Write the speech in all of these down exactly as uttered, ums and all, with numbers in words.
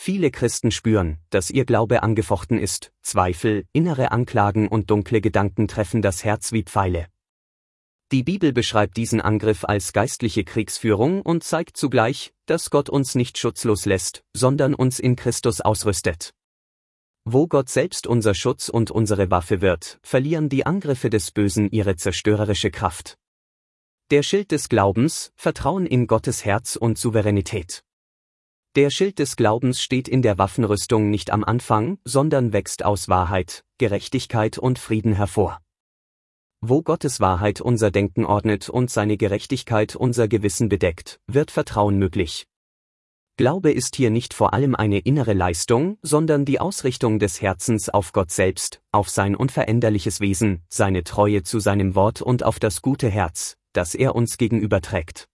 Viele Christen spüren, dass ihr Glaube angefochten ist, Zweifel, innere Anklagen und dunkle Gedanken treffen das Herz wie Pfeile. Die Bibel beschreibt diesen Angriff als geistliche Kriegsführung und zeigt zugleich, dass Gott uns nicht schutzlos lässt, sondern uns in Christus ausrüstet. Wo Gott selbst unser Schutz und unsere Waffe wird, verlieren die Angriffe des Bösen ihre zerstörerische Kraft. Der Schild des Glaubens, Vertrauen in Gottes Herz und Souveränität. Der Schild des Glaubens steht in der Waffenrüstung nicht am Anfang, sondern wächst aus Wahrheit, Gerechtigkeit und Frieden hervor. Wo Gottes Wahrheit unser Denken ordnet und seine Gerechtigkeit unser Gewissen bedeckt, wird Vertrauen möglich. Glaube ist hier nicht vor allem eine innere Leistung, sondern die Ausrichtung des Herzens auf Gott selbst, auf sein unveränderliches Wesen, seine Treue zu seinem Wort und auf das gute Herz, das er uns gegenüber trägt.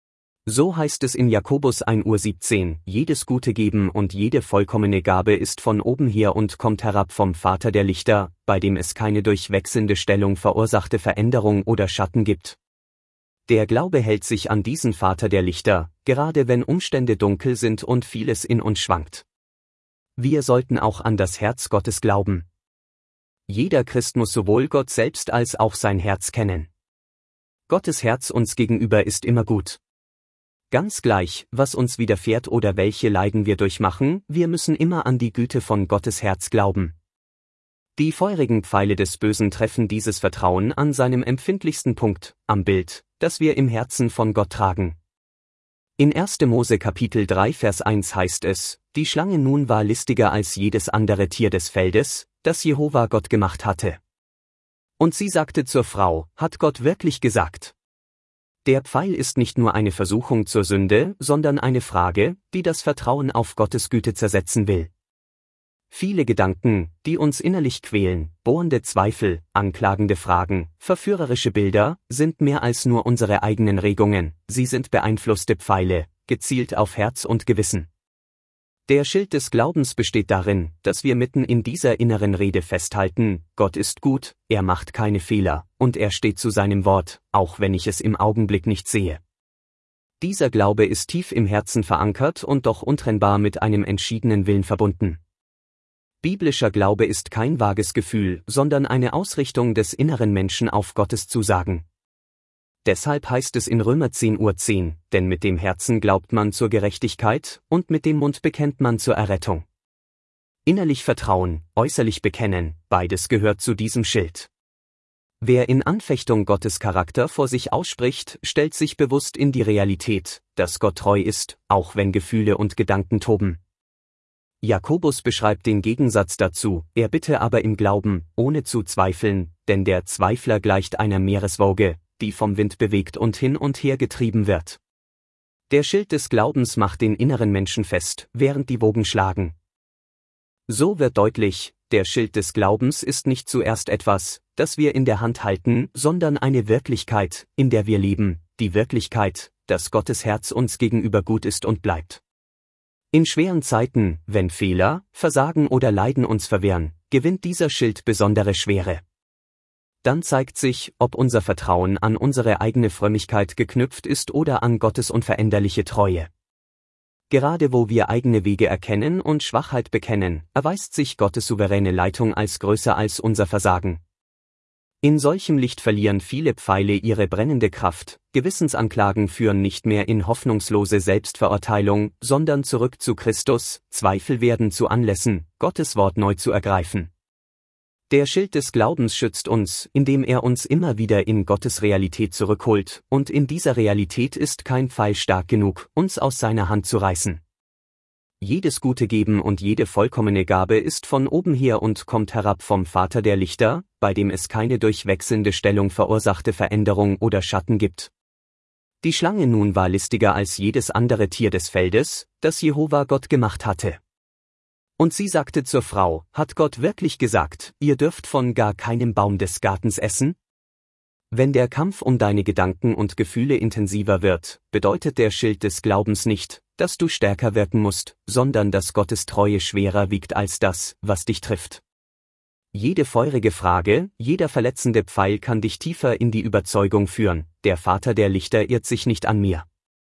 So heißt es in Jakobus eins siebzehn, jedes gute Geben und jede vollkommene Gabe ist von oben her und kommt herab vom Vater der Lichter, bei dem es keine durch wechselnde Stellung verursachte Veränderung oder Schatten gibt. Der Glaube hält sich an diesen Vater der Lichter, gerade wenn Umstände dunkel sind und vieles in uns schwankt. Wir sollten auch an das Herz Gottes glauben. Jeder Christ muss sowohl Gott selbst als auch sein Herz kennen. Gottes Herz uns gegenüber ist immer gut. Ganz gleich, was uns widerfährt oder welche Leiden wir durchmachen, wir müssen immer an die Güte von Gottes Herz glauben. Die feurigen Pfeile des Bösen treffen dieses Vertrauen an seinem empfindlichsten Punkt, am Bild, das wir im Herzen von Gott tragen. In erster Mose Kapitel drei Vers eins heißt es, die Schlange nun war listiger als jedes andere Tier des Feldes, das Jehova Gott gemacht hatte. Und sie sagte zur Frau, hat Gott wirklich gesagt? Der Pfeil ist nicht nur eine Versuchung zur Sünde, sondern eine Frage, die das Vertrauen auf Gottes Güte zersetzen will. Viele Gedanken, die uns innerlich quälen, bohrende Zweifel, anklagende Fragen, verführerische Bilder, sind mehr als nur unsere eigenen Regungen, sie sind beeinflusste Pfeile, gezielt auf Herz und Gewissen. Der Schild des Glaubens besteht darin, dass wir mitten in dieser inneren Rede festhalten, Gott ist gut, er macht keine Fehler, und er steht zu seinem Wort, auch wenn ich es im Augenblick nicht sehe. Dieser Glaube ist tief im Herzen verankert und doch untrennbar mit einem entschiedenen Willen verbunden. Biblischer Glaube ist kein vages Gefühl, sondern eine Ausrichtung des inneren Menschen auf Gottes Zusagen. Deshalb heißt es in Römer zehn zehn, denn mit dem Herzen glaubt man zur Gerechtigkeit, und mit dem Mund bekennt man zur Errettung. Innerlich vertrauen, äußerlich bekennen, beides gehört zu diesem Schild. Wer in Anfechtung Gottes Charakter vor sich ausspricht, stellt sich bewusst in die Realität, dass Gott treu ist, auch wenn Gefühle und Gedanken toben. Jakobus beschreibt den Gegensatz dazu, er bitte aber im Glauben, ohne zu zweifeln, denn der Zweifler gleicht einer Meereswoge, die vom Wind bewegt und hin und her getrieben wird. Der Schild des Glaubens macht den inneren Menschen fest, während die Wogen schlagen. So wird deutlich, der Schild des Glaubens ist nicht zuerst etwas, das wir in der Hand halten, sondern eine Wirklichkeit, in der wir leben, die Wirklichkeit, dass Gottes Herz uns gegenüber gut ist und bleibt. In schweren Zeiten, wenn Fehler, Versagen oder Leiden uns verwehren, gewinnt dieser Schild besondere Schwere. Dann zeigt sich, ob unser Vertrauen an unsere eigene Frömmigkeit geknüpft ist oder an Gottes unveränderliche Treue. Gerade wo wir eigene Wege erkennen und Schwachheit bekennen, erweist sich Gottes souveräne Leitung als größer als unser Versagen. In solchem Licht verlieren viele Pfeile ihre brennende Kraft, Gewissensanklagen führen nicht mehr in hoffnungslose Selbstverurteilung, sondern zurück zu Christus, Zweifel werden zu Anlässen, Gottes Wort neu zu ergreifen. Der Schild des Glaubens schützt uns, indem er uns immer wieder in Gottes Realität zurückholt, und in dieser Realität ist kein Pfeil stark genug, uns aus seiner Hand zu reißen. Jedes gute Geben und jede vollkommene Gabe ist von oben her und kommt herab vom Vater der Lichter, bei dem es keine durch wechselnde Stellung verursachte Veränderung oder Schatten gibt. Die Schlange nun war listiger als jedes andere Tier des Feldes, das Jehova Gott gemacht hatte. Und sie sagte zur Frau, hat Gott wirklich gesagt, ihr dürft von gar keinem Baum des Gartens essen? Wenn der Kampf um deine Gedanken und Gefühle intensiver wird, bedeutet der Schild des Glaubens nicht, dass du stärker wirken musst, sondern dass Gottes Treue schwerer wiegt als das, was dich trifft. Jede feurige Frage, jeder verletzende Pfeil kann dich tiefer in die Überzeugung führen, der Vater der Lichter irrt sich nicht an mir.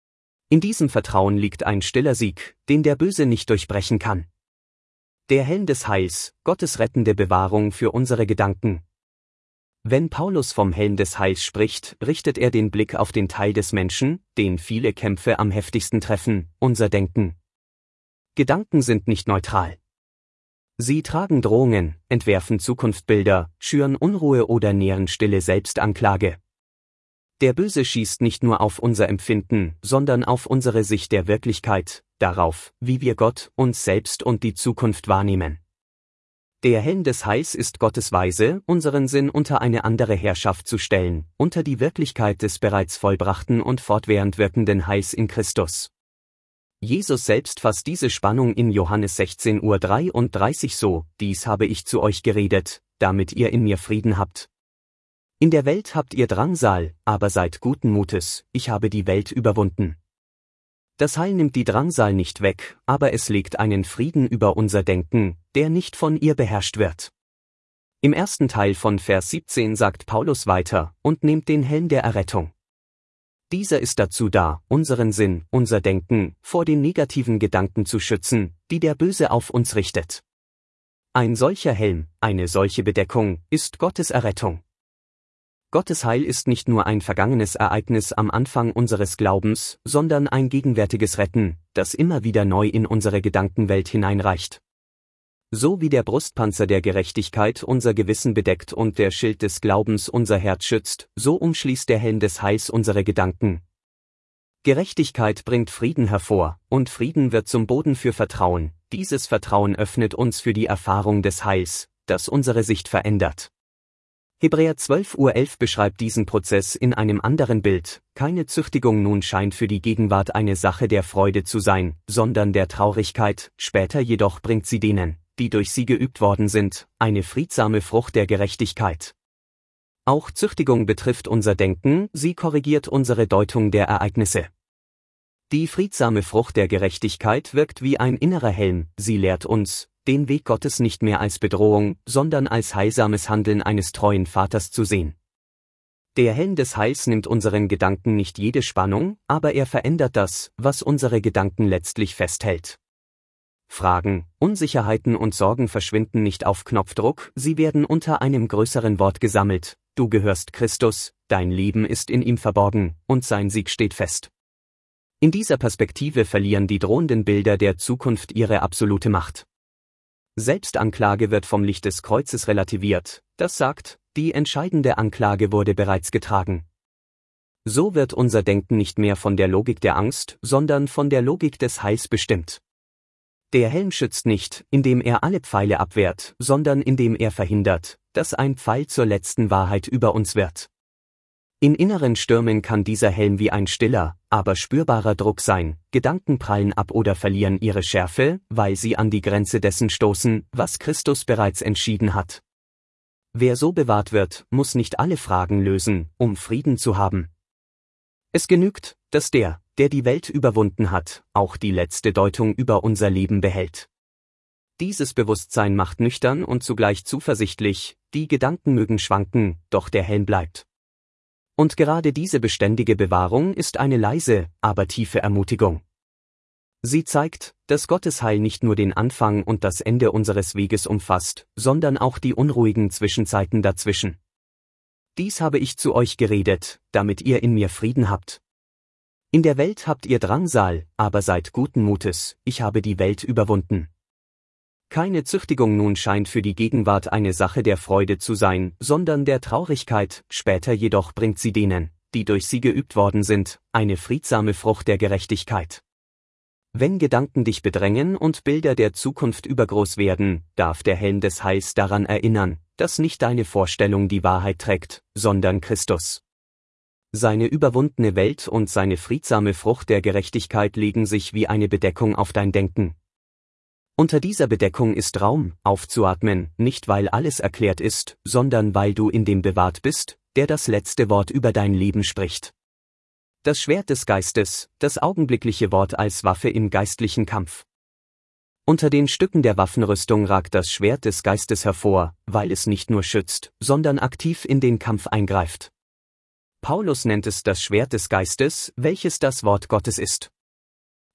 In diesem Vertrauen liegt ein stiller Sieg, den der Böse nicht durchbrechen kann. Der Helm des Heils, Gottes rettende Bewahrung für unsere Gedanken. Wenn Paulus vom Helm des Heils spricht, richtet er den Blick auf den Teil des Menschen, den viele Kämpfe am heftigsten treffen, unser Denken. Gedanken sind nicht neutral. Sie tragen Drohungen, entwerfen Zukunftsbilder, schüren Unruhe oder nähren stille Selbstanklage. Der Böse schießt nicht nur auf unser Empfinden, sondern auf unsere Sicht der Wirklichkeit, darauf, wie wir Gott, uns selbst und die Zukunft wahrnehmen. Der Helm des Heils ist Gottes Weise, unseren Sinn unter eine andere Herrschaft zu stellen, unter die Wirklichkeit des bereits vollbrachten und fortwährend wirkenden Heils in Christus. Jesus selbst fasst diese Spannung in Johannes sechzehn Uhr dreiunddreißig so: Dies habe ich zu euch geredet, damit ihr in mir Frieden habt. In der Welt habt ihr Drangsal, aber seid guten Mutes, ich habe die Welt überwunden. Das Heil nimmt die Drangsal nicht weg, aber es legt einen Frieden über unser Denken, der nicht von ihr beherrscht wird. Im ersten Teil von Vers siebzehn sagt Paulus weiter: Und nehmt den Helm der Errettung. Dieser ist dazu da, unseren Sinn, unser Denken, vor den negativen Gedanken zu schützen, die der Böse auf uns richtet. Ein solcher Helm, eine solche Bedeckung, ist Gottes Errettung. Gottes Heil ist nicht nur ein vergangenes Ereignis am Anfang unseres Glaubens, sondern ein gegenwärtiges Retten, das immer wieder neu in unsere Gedankenwelt hineinreicht. So wie der Brustpanzer der Gerechtigkeit unser Gewissen bedeckt und der Schild des Glaubens unser Herz schützt, so umschließt der Helm des Heils unsere Gedanken. Gerechtigkeit bringt Frieden hervor, und Frieden wird zum Boden für Vertrauen. Dieses Vertrauen öffnet uns für die Erfahrung des Heils, das unsere Sicht verändert. Hebräer zwölf Uhr elf beschreibt diesen Prozess in einem anderen Bild: Keine Züchtigung nun scheint für die Gegenwart eine Sache der Freude zu sein, sondern der Traurigkeit, später jedoch bringt sie denen, die durch sie geübt worden sind, eine friedsame Frucht der Gerechtigkeit. Auch Züchtigung betrifft unser Denken, sie korrigiert unsere Deutung der Ereignisse. Die friedsame Frucht der Gerechtigkeit wirkt wie ein innerer Helm, sie lehrt uns, den Weg Gottes nicht mehr als Bedrohung, sondern als heilsames Handeln eines treuen Vaters zu sehen. Der Helm des Heils nimmt unseren Gedanken nicht jede Spannung, aber er verändert das, was unsere Gedanken letztlich festhält. Fragen, Unsicherheiten und Sorgen verschwinden nicht auf Knopfdruck, sie werden unter einem größeren Wort gesammelt: Du gehörst Christus, dein Leben ist in ihm verborgen, und sein Sieg steht fest. In dieser Perspektive verlieren die drohenden Bilder der Zukunft ihre absolute Macht. Selbstanklage wird vom Licht des Kreuzes relativiert, das sagt, die entscheidende Anklage wurde bereits getragen. So wird unser Denken nicht mehr von der Logik der Angst, sondern von der Logik des Heils bestimmt. Der Helm schützt nicht, indem er alle Pfeile abwehrt, sondern indem er verhindert, dass ein Pfeil zur letzten Wahrheit über uns wird. In inneren Stürmen kann dieser Helm wie ein stiller, aber spürbarer Druck sein, Gedanken prallen ab oder verlieren ihre Schärfe, weil sie an die Grenze dessen stoßen, was Christus bereits entschieden hat. Wer so bewahrt wird, muss nicht alle Fragen lösen, um Frieden zu haben. Es genügt, dass der, der die Welt überwunden hat, auch die letzte Deutung über unser Leben behält. Dieses Bewusstsein macht nüchtern und zugleich zuversichtlich, die Gedanken mögen schwanken, doch der Helm bleibt. Und gerade diese beständige Bewahrung ist eine leise, aber tiefe Ermutigung. Sie zeigt, dass Gottes Heil nicht nur den Anfang und das Ende unseres Weges umfasst, sondern auch die unruhigen Zwischenzeiten dazwischen. Dies habe ich zu euch geredet, damit ihr in mir Frieden habt. In der Welt habt ihr Drangsal, aber seid guten Mutes, ich habe die Welt überwunden. Keine Züchtigung nun scheint für die Gegenwart eine Sache der Freude zu sein, sondern der Traurigkeit, später jedoch bringt sie denen, die durch sie geübt worden sind, eine friedsame Frucht der Gerechtigkeit. Wenn Gedanken dich bedrängen und Bilder der Zukunft übergroß werden, darf der Helm des Heils daran erinnern, dass nicht deine Vorstellung die Wahrheit trägt, sondern Christus. Seine überwundene Welt und seine friedsame Frucht der Gerechtigkeit legen sich wie eine Bedeckung auf dein Denken. Unter dieser Bedeckung ist Raum, aufzuatmen, nicht weil alles erklärt ist, sondern weil du in dem bewahrt bist, der das letzte Wort über dein Leben spricht. Das Schwert des Geistes, das augenblickliche Wort als Waffe im geistlichen Kampf. Unter den Stücken der Waffenrüstung ragt das Schwert des Geistes hervor, weil es nicht nur schützt, sondern aktiv in den Kampf eingreift. Paulus nennt es das Schwert des Geistes, welches das Wort Gottes ist.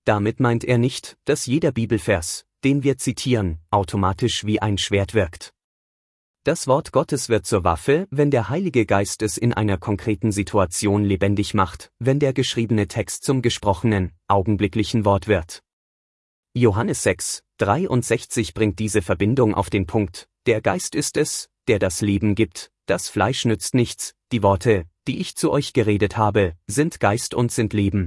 Damit meint er nicht, dass jeder Bibelvers, den wir zitieren, automatisch wie ein Schwert wirkt. Das Wort Gottes wird zur Waffe, wenn der Heilige Geist es in einer konkreten Situation lebendig macht, wenn der geschriebene Text zum gesprochenen, augenblicklichen Wort wird. Johannes sechs, dreiundsechzig bringt diese Verbindung auf den Punkt: Der Geist ist es, der das Leben gibt, das Fleisch nützt nichts, die Worte, die ich zu euch geredet habe, sind Geist und sind Leben.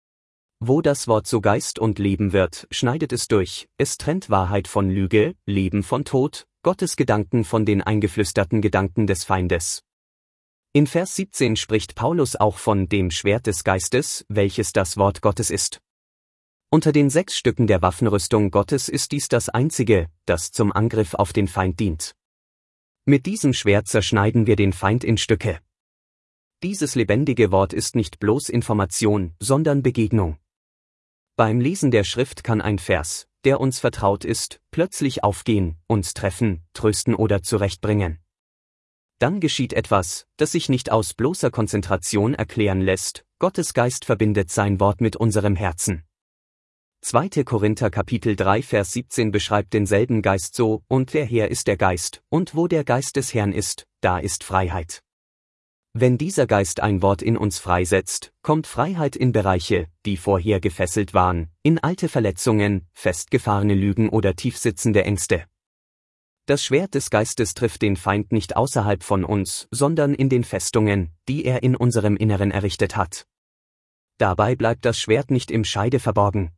Wo das Wort so Geist und Leben wird, schneidet es durch, es trennt Wahrheit von Lüge, Leben von Tod, Gottes Gedanken von den eingeflüsterten Gedanken des Feindes. In Vers siebzehn spricht Paulus auch von dem Schwert des Geistes, welches das Wort Gottes ist. Unter den sechs Stücken der Waffenrüstung Gottes ist dies das einzige, das zum Angriff auf den Feind dient. Mit diesem Schwert zerschneiden wir den Feind in Stücke. Dieses lebendige Wort ist nicht bloß Information, sondern Begegnung. Beim Lesen der Schrift kann ein Vers, der uns vertraut ist, plötzlich aufgehen, uns treffen, trösten oder zurechtbringen. Dann geschieht etwas, das sich nicht aus bloßer Konzentration erklären lässt: Gottes Geist verbindet sein Wort mit unserem Herzen. zweiter Korinther Kapitel drei Vers siebzehn beschreibt denselben Geist so: Und der Herr ist der Geist, und wo der Geist des Herrn ist, da ist Freiheit. Wenn dieser Geist ein Wort in uns freisetzt, kommt Freiheit in Bereiche, die vorher gefesselt waren, in alte Verletzungen, festgefahrene Lügen oder tiefsitzende Ängste. Das Schwert des Geistes trifft den Feind nicht außerhalb von uns, sondern in den Festungen, die er in unserem Inneren errichtet hat. Dabei bleibt das Schwert nicht im Scheide verborgen.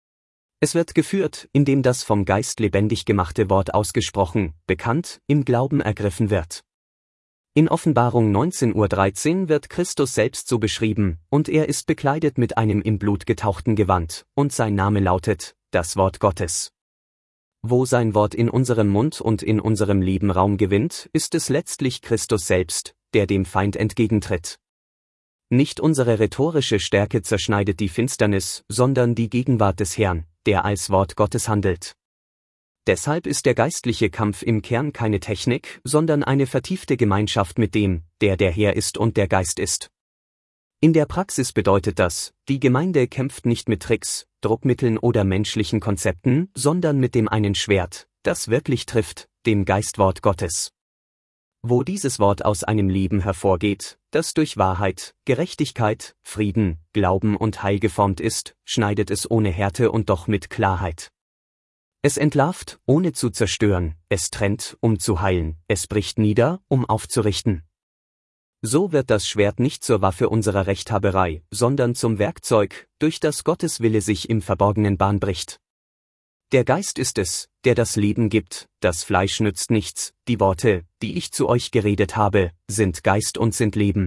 Es wird geführt, indem das vom Geist lebendig gemachte Wort ausgesprochen, bekannt, im Glauben ergriffen wird. In Offenbarung neunzehn Uhr dreizehn wird Christus selbst so beschrieben: Und er ist bekleidet mit einem im Blut getauchten Gewand, und sein Name lautet, das Wort Gottes. Wo sein Wort in unserem Mund und in unserem Leben Raum gewinnt, ist es letztlich Christus selbst, der dem Feind entgegentritt. Nicht unsere rhetorische Stärke zerschneidet die Finsternis, sondern die Gegenwart des Herrn, der als Wort Gottes handelt. Deshalb ist der geistliche Kampf im Kern keine Technik, sondern eine vertiefte Gemeinschaft mit dem, der der Herr ist und der Geist ist. In der Praxis bedeutet das, die Gemeinde kämpft nicht mit Tricks, Druckmitteln oder menschlichen Konzepten, sondern mit dem einen Schwert, das wirklich trifft, dem Geistwort Gottes. Wo dieses Wort aus einem Leben hervorgeht, das durch Wahrheit, Gerechtigkeit, Frieden, Glauben und Heil geformt ist, schneidet es ohne Härte und doch mit Klarheit. Es entlarvt, ohne zu zerstören, es trennt, um zu heilen, es bricht nieder, um aufzurichten. So wird das Schwert nicht zur Waffe unserer Rechthaberei, sondern zum Werkzeug, durch das Gottes Wille sich im Verborgenen Bahn bricht. Der Geist ist es, der das Leben gibt, das Fleisch nützt nichts, die Worte, die ich zu euch geredet habe, sind Geist und sind Leben.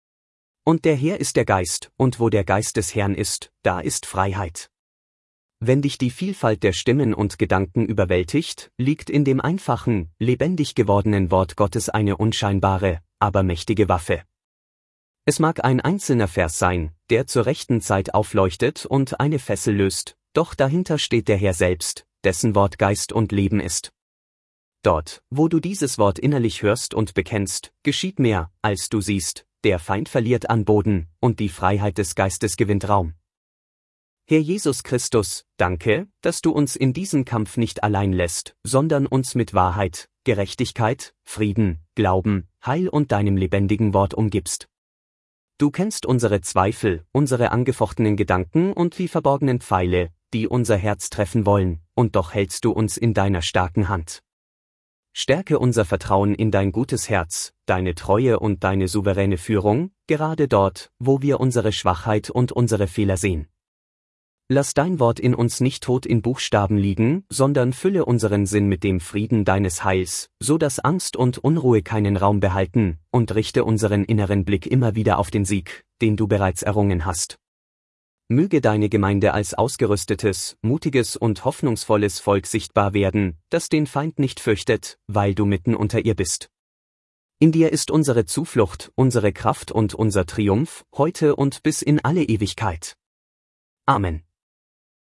Und der Herr ist der Geist, und wo der Geist des Herrn ist, da ist Freiheit. Wenn dich die Vielfalt der Stimmen und Gedanken überwältigt, liegt in dem einfachen, lebendig gewordenen Wort Gottes eine unscheinbare, aber mächtige Waffe. Es mag ein einzelner Vers sein, der zur rechten Zeit aufleuchtet und eine Fessel löst, doch dahinter steht der Herr selbst, dessen Wort Geist und Leben ist. Dort, wo du dieses Wort innerlich hörst und bekennst, geschieht mehr, als du siehst: Der Feind verliert an Boden, und die Freiheit des Geistes gewinnt Raum. Herr Jesus Christus, danke, dass du uns in diesem Kampf nicht allein lässt, sondern uns mit Wahrheit, Gerechtigkeit, Frieden, Glauben, Heil und deinem lebendigen Wort umgibst. Du kennst unsere Zweifel, unsere angefochtenen Gedanken und die verborgenen Pfeile, die unser Herz treffen wollen, und doch hältst du uns in deiner starken Hand. Stärke unser Vertrauen in dein gutes Herz, deine Treue und deine souveräne Führung, gerade dort, wo wir unsere Schwachheit und unsere Fehler sehen. Lass dein Wort in uns nicht tot in Buchstaben liegen, sondern fülle unseren Sinn mit dem Frieden deines Heils, so dass Angst und Unruhe keinen Raum behalten, und richte unseren inneren Blick immer wieder auf den Sieg, den du bereits errungen hast. Möge deine Gemeinde als ausgerüstetes, mutiges und hoffnungsvolles Volk sichtbar werden, das den Feind nicht fürchtet, weil du mitten unter ihr bist. In dir ist unsere Zuflucht, unsere Kraft und unser Triumph, heute und bis in alle Ewigkeit. Amen.